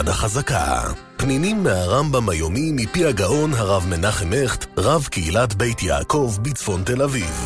יד החזקה. פנינים מהרמב"ם היומי מפי הגאון הרב מנחם הכט, רב קהילת בית יעקב בצפון תל אביב.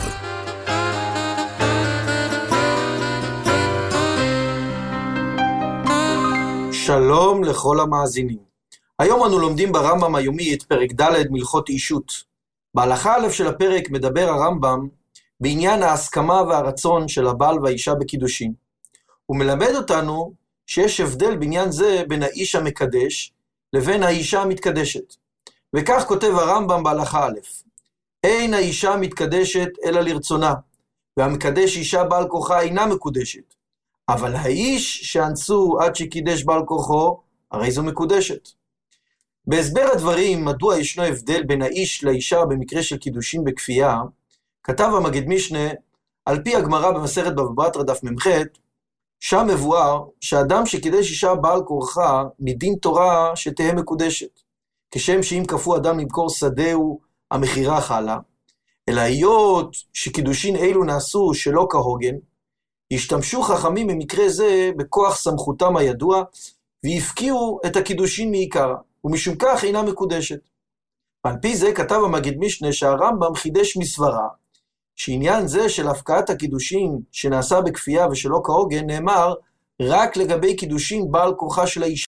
שלום לכל המאזינים. היום אנו לומדים ברמב"ם היומי את פרק ד' מלכות אישות. בהלכה א' של הפרק מדבר הרמב"ם בעניין ההסכמה והרצון של הבעל והאישה בקידושין. הוא מלמד אותנו שיש הבדל בעניין זה בין האיש המקדש לבין האישה המתקדשת. וכך כותב הרמב"ם בהלכה א': אין האישה מתקדשת אלא לרצונה, והמקדש אישה בעל כוחה אינה מקודשת. אבל האיש שאנסו עד שקידש בעל כוחו, הרי זו מקודשת. בהסבר הדברים מדוע ישנו הבדל בין האיש לאישה במקרה של קידושין בכפייה, כתב המגיד משנה, על פי הגמרא במסכת בבא בתרא דף מ"ח, שם מבואר שאדם שקידש אישה בעל כורחה מדין תורה שתהא מקודשת, כשם שאם כפו אדם למכור שדהו המכירה חלה, אלא היות שקידושין אלו נעשו שלא כהוגן, השתמשו חכמים במקרה זה בכוח סמכותם הידוע, והפקיעו את הקידושין מעיקרה, ומשום כך אינה מקודשת. על פי זה כתב המגיד משנה שהרמב"ם חידש מסברה, שעניין זה של הפקעת הקידושין שנעשה בכפייה ושלא כהוגן נאמר רק לגבי קידושין בעל כורחה של האישה,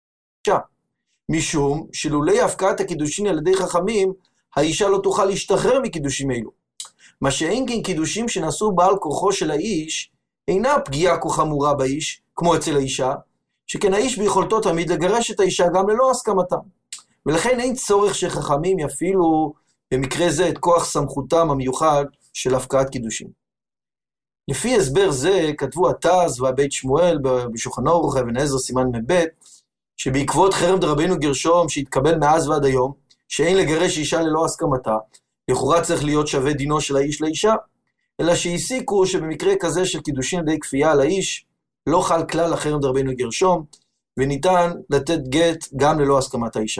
משום שלולי הפקעת הקידושין על ידי חכמים, האישה לא תוכל להשתחרר מקידושים אלו. מה שאין כן קידושים שנעשו בעל כורחו של האיש, אינה פגיעה כה חמורה באיש, כמו אצל האישה, שכן האיש ביכולתו תמיד לגרש את האישה גם ללא הסכמתה. ולכן אין צורך שחכמים יפעילו במקרה זה את כוח סמכותם המיוחד של הפקעת קידושין. לפי הסבר זה כתבו התז והבית שמואל בשולחן ערוך אבן עזרא סימן מ"ב, שבעקבות חרם דרבנו גרשום שהתקבל מאז ועד היום, שאין לגרש אישה ללא הסכמתה, לכאורה צריך להיות שווה דינו של האיש לאישה, אלא שהסיקו שבמקרה כזה של קידושין על ידי כפייה על האיש, לא חל כלל החרם דרבנו גרשום, וניתן לתת גט גם ללא הסכמת האישה.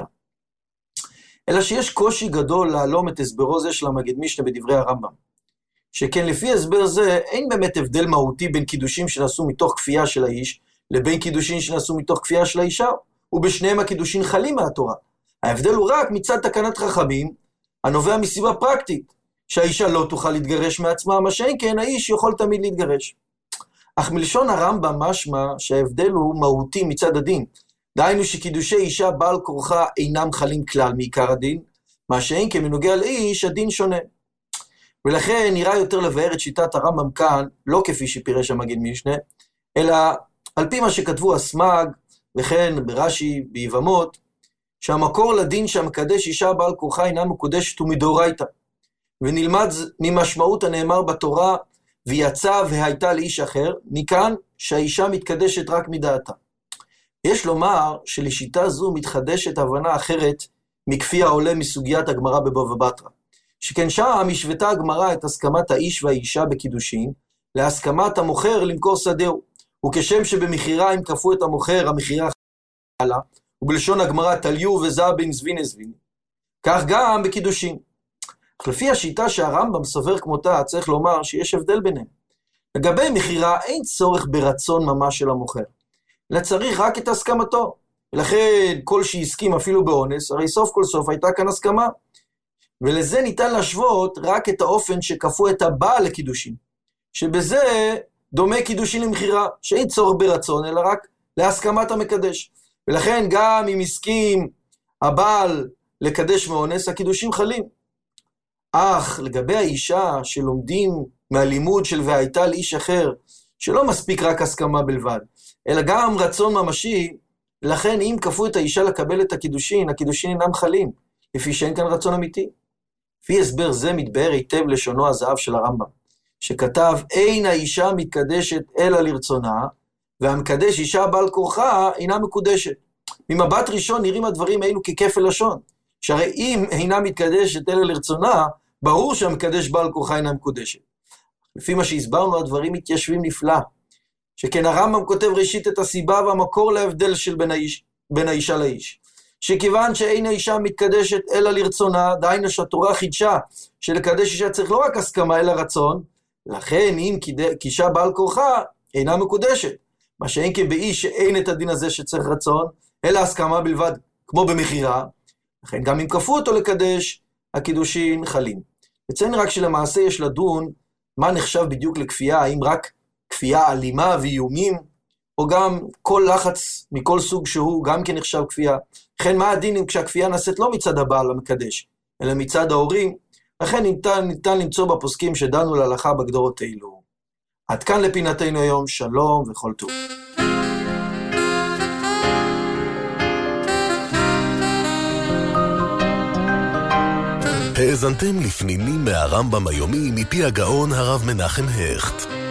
אלא שיש קושי גדול להלום את הסברו זה של המגיד משנה בדברי הרמב"ם, שכן לפי הסבר זה אין באמת הבדל מהותי בין קידושים שנעשו מתוך כפייה של האיש, לבין קידושים שנעשו מתוך כפייה של האישה, ובשניהם הקידושים חלים מהתורה. ההבדל הוא רק מצד תקנת חכמים, הנובע מסיבה פרקטית, שהאישה לא תוכל להתגרש מעצמה, מה שאין כן האיש יכול תמיד להתגרש. אך מלשון הרמב"ם משמע שההבדל הוא מהותי מצד הדין, דהיינו שקידושי אישה בעל כורחה אינם חלים כלל מעיקר הדין, מה שאין כן בנוגע לאיש הדין שונה. ולכן נראה יותר לבאר את שיטת הרמב"ם כאן, לא כפי שפירש המגיד משנה, אלא על פי מה שכתבו הסמ"ג, וכן ברש"י ביבמות, שהמקור לדין שהמקדש אישה בעל כורחה אינה מקודשת הוא מדאורייתא, ונלמד ממשמעות הנאמר בתורה, ויצא והייתה לאיש אחר, מכאן שהאישה מתקדשת רק מדעתה. יש לומר שלשיטה זו מתחדשת הבנה אחרת מכפי העולה מסוגיית הגמרא בבבא בתרא, שכן שם השוותה הגמרא את הסכמת האיש והאישה בקידושין, להסכמת המוכר למכור שדהו, וכשם שבמכירה אם כפו את המוכר המכירה חלה, ובלשון הגמרא תליו וזבין זבין זבין, כך גם בקידושין. אך לפי השיטה שהרמב"ם סובר כמותה, צריך לומר שיש הבדל ביניהם. לגבי מכירה אין צורך ברצון ממש של המוכר, אלא צריך רק את הסכמתו. ולכן כל שהסכים אפילו באונס, הרי סוף כל סוף הייתה כאן הסכמה. ולזה ניתן להשוות רק את האופן שכפו את הבעל לקידושין, שבזה דומה קידושין למכירה, שאין צורך ברצון, אלא רק להסכמת המקדש. ולכן גם אם הסכים הבעל לקדש מאונס, הקידושים חלים. אך לגבי האישה שלומדים מהלימוד של והייתה לאיש אחר, שלא מספיק רק הסכמה בלבד, אלא גם רצון ממשי, לכן אם כפו את האישה לקבל את הקידושין, הקידושין אינם חלים, לפי שאין כאן רצון אמיתי. לפי הסבר זה מתבאר היטב לשונו הזהב של הרמב"ם, שכתב אין האישה מתקדשת אלא לרצונה, והמקדש אישה בעל כורחה אינה מקודשת. ממבט ראשון נראים הדברים האלו ככפל לשון, שהרי אם אינה מתקדשת אלא לרצונה, ברור שהמקדש בעל כורחה אינה מקודשת. לפי מה שהסברנו הדברים מתיישבים נפלא, שכן הרמב"ם כותב ראשית את הסיבה והמקור להבדל של בין האישה לאיש, שכיוון שאין האישה מתקדשת אלא לרצונה, דהיינו שהתורה חידשה שלקדש אישה צריך לא רק הסכמה אלא רצון, לכן אם קישה בעל כורחה אינה מקודשת, מה שאין כבאיש שאין את הדין הזה שצריך רצון, אלא הסכמה בלבד, כמו במכירה, לכן גם אם כפו אותו לקדש, הקידושין חלים. אציין רק שלמעשה יש לדון מה נחשב בדיוק לכפייה, האם רק כפייה אלימה ואיומים, או גם כל לחץ מכל סוג שהוא גם כן נחשב כפייה. לכן מה הדין אם כשהכפייה נעשית לא מצד הבעל המקדש, אלא מצד ההורים, לכן ניתן למצוא בפוסקים שדנו להלכה בגדרות אלו. עד כאן לפינתנו היום, שלום וכל טוב. האזנתם לפנינים מהרמב"ם היומי מפי הגאון הרב מנחם הכט.